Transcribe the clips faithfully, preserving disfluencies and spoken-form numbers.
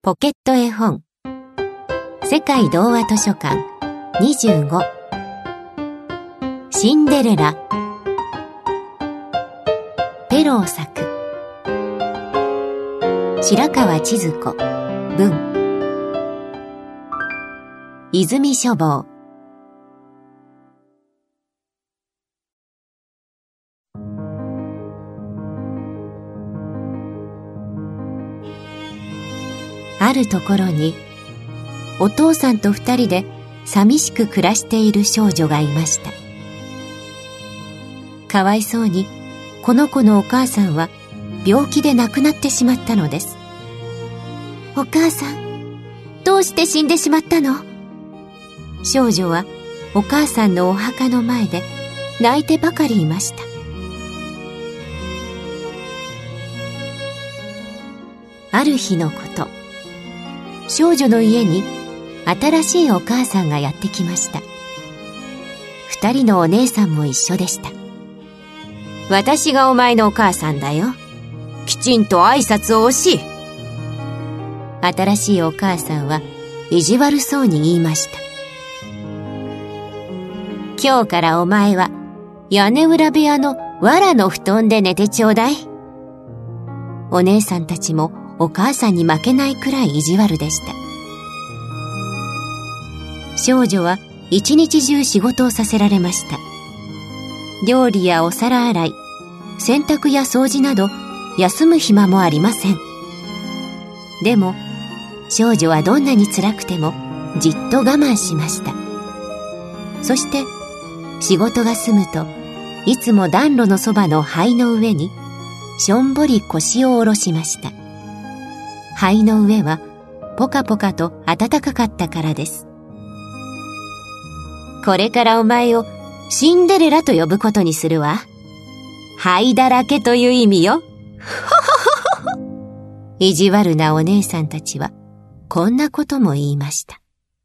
ポケット絵本世界童話図書館にじゅうごシンデレラペロー作白川千鶴子文泉書房あるところにお父さんと二人で寂しく暮らしている少女がいました。かわいそうにこの子のお母さんは病気で亡くなってしまったのです。お母さん、どうして死んでしまったの？少女はお母さんのお墓の前で泣いてばかりいました。ある日のこと、少女の家に新しいお母さんがやってきました。二人のお姉さんも一緒でした。私がお前のお母さんだよ。きちんと挨拶をし。新しいお母さんは意地悪そうに言いました。今日からお前は屋根裏部屋の藁の布団で寝てちょうだい。お姉さんたちもお母さんに負けないくらい意地悪でした。少女は一日中仕事をさせられました。料理やお皿洗い、洗濯や掃除など休む暇もありません。でも少女はどんなに辛くてもじっと我慢しました。そして仕事が済むといつも暖炉のそばの灰の上にしょんぼり腰を下ろしました。灰の上はポカポカと暖かかったからです。これからお前をシンデレラと呼ぶことにするわ。灰だらけという意味よ。意地悪なお姉さんたちはこんなことも言いました。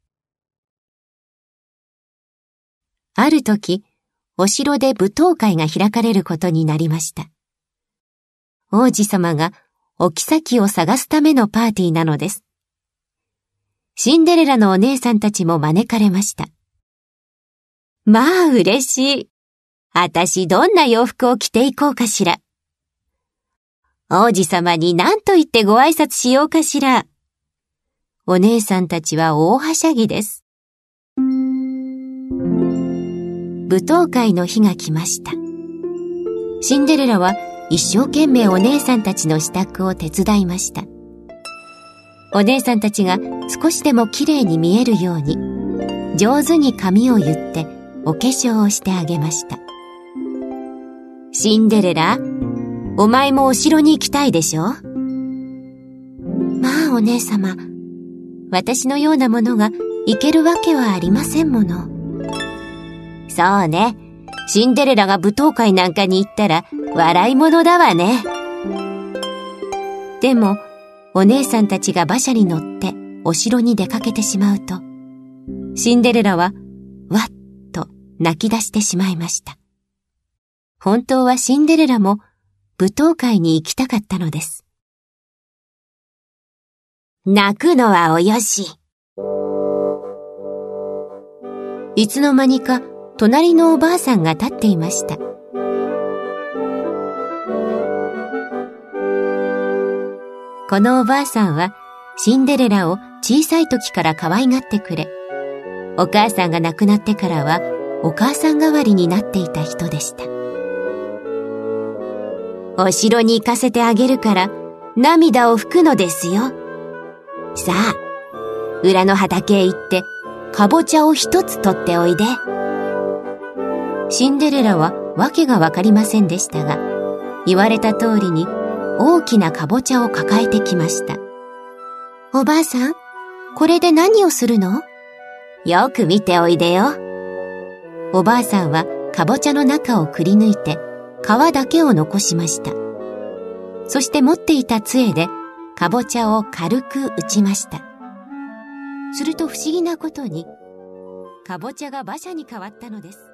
ある時、お城で舞踏会が開かれることになりました。王子様がお妃を探すためのパーティーなのです。シンデレラのお姉さんたちも招かれました。まあ嬉しい。あたしどんな洋服を着ていこうかしら。王子様に何と言ってご挨拶しようかしら。お姉さんたちは大はしゃぎです。舞踏会の日が来ました。シンデレラは一生懸命お姉さんたちの支度を手伝いました。お姉さんたちが少しでもきれいに見えるように上手に髪を結ってお化粧をしてあげました。シンデレラ、お前もお城に行きたいでしょ？まあお姉様、私のようなものが行けるわけはありませんもの。そうね。シンデレラが舞踏会なんかに行ったら笑い物だわね。でもお姉さんたちが馬車に乗ってお城に出かけてしまうと、シンデレラはわっと泣き出してしまいました。本当はシンデレラも舞踏会に行きたかったのです。泣くのはおよし。いつの間にか隣のおばあさんが立っていました。このおばあさんはシンデレラを小さい時から可愛がってくれ、お母さんが亡くなってからはお母さん代わりになっていた人でした。お城に行かせてあげるから涙を拭くのですよ。さあ、裏の畑へ行ってかぼちゃを一つ取っておいで。シンデレラは訳がわかりませんでしたが、言われた通りに大きなかぼちゃを抱えてきました。おばあさん、これで何をするの？よく見ておいでよ。おばあさんはかぼちゃの中をくり抜いて皮だけを残しました。そして持っていた杖でかぼちゃを軽く打ちました。すると不思議なことにかぼちゃが馬車に変わったのです。